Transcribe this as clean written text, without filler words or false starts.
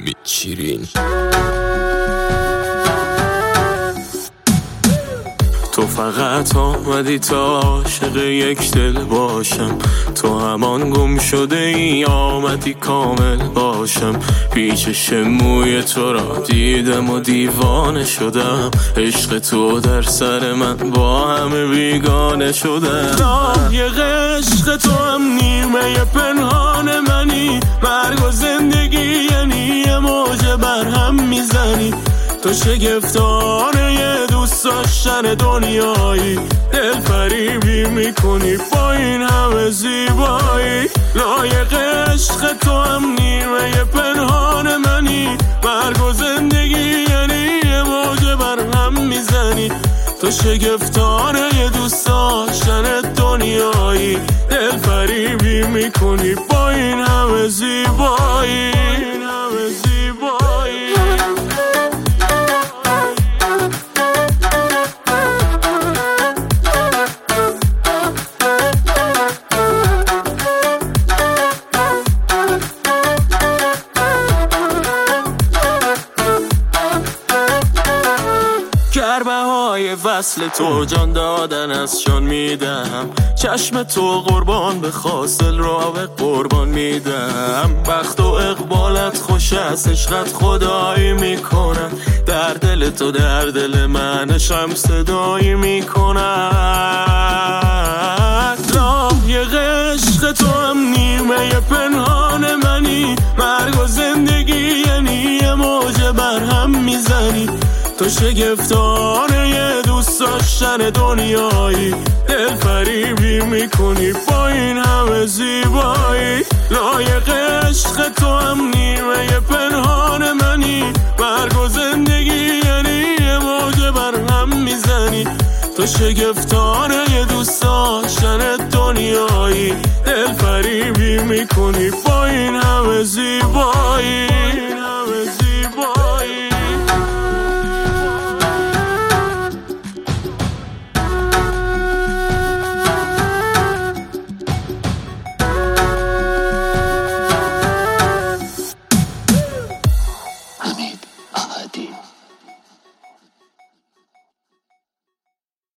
میچیرین. تو فقط آمدی تا عاشق یک دل باشم، تو همان گم شده ای آمدی کامل باشم. پیچش موی تو را دیدم و دیوانه شدم، عشق تو در سر من با همه بیگانه شدم. یه عشق تو هم نیمه پنهان منی، مرگ و زندگی یعنی یه موجه بر هم میزنی. تو شگفتانه یه دوست داشتن دنیایی، دل فریبی میکنی با این همه زیبایی. لایق عشق تو هم نیمه پنهان منی، مرگ و زندگی یعنی یه موجه بر هم میزنی. تو شگفتانه یه دوست داشتن دنیایی، دل فریبی میکنی با این همه زیبایی. گربه های وصل تو جان دادن از شان میدم، چشم تو قربان به خاصل را به قربان میدم. بخت و اقبالت خوش است، عشقت خدایی میکنن، در دل تو در دل من شم صدایی میکنن. لایق عشق تو هم نیمه پنهان منی، مرگ و زندگی یعنی یه موجه بر هم میزنی. تو شگفتانه یه دوست داشتن دنیایی، دل فریبی میکنی با این همه زیبایی. لایق عشق تو هم نیمه پنهان منی، مرگ و زندگی یعنی یه موجه بر هم میزنی. تو شگفتانه یه دوست داشتن دنیایی، دل فریبی میکنی با این همه زیبایی.